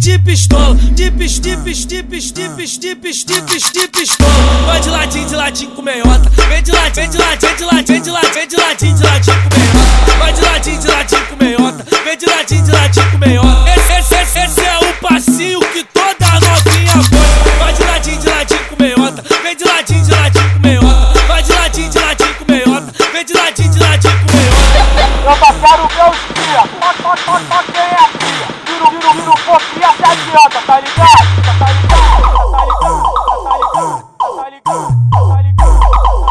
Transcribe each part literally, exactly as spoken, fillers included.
de pistola, de pis, de pis, de pis, de pis, de pis, de pis, de pistola. Vai de latim, de latim com meiota. Vem de latim, vem de latim, vem de latim, vem de latim, vem de latim, de latim com meiota. Vai de latim, de latim com meiota. Vem de latim, de latim com meiota. Esse, esse, esse, esse é o passinho que toda novinha gosta. Vai de latim, de latim com meiota. Vem de latim, de latim com meiota. Vai de latim, de latim com meiota. Vem de latim, de latim com meiota. Eu só quero ver os cria, só, só, só, só quem é cria. Viro, viro, viro, fofinha, se adianta, tá ligado? Tá ligado? Tá ligado? Tá ligado? Tá ligado? Tá ligado?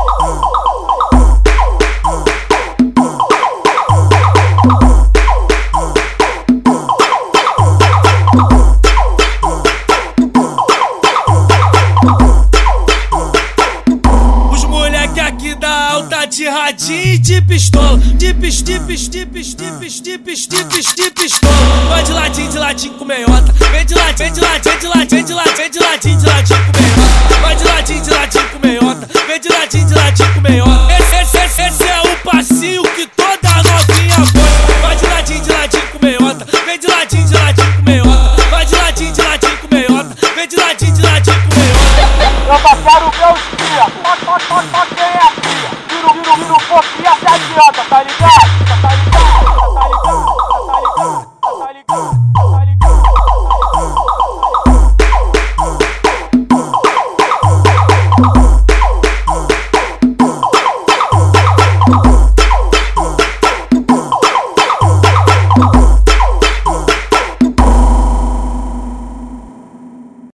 Os moleque aqui da alta de radinho de pistola, de pis, de pis, de pis, de pis, de pis, de pis, de pistola. Vai de latim, de latim com meiota. Vem de latim, vem de latim, vem de latim, vem de latim, vem de latim, de latim com meiota. Vai de latim, de latim com meiota. Vem de latim, de latim com meiota. Esse, esse, esse, esse é o passinho que toda novinha gosta. Vai de latim, de latim com meiota. Vem de latim, de latim com meiota. Vai de latim, de latim com meiota. Vem de latim, de latim com meiota. Eu só quero ver os cria, só, só, só, só quem é cria. Viro, viro, viro, fofinha, se adianta, tá ligado? Tá ligado?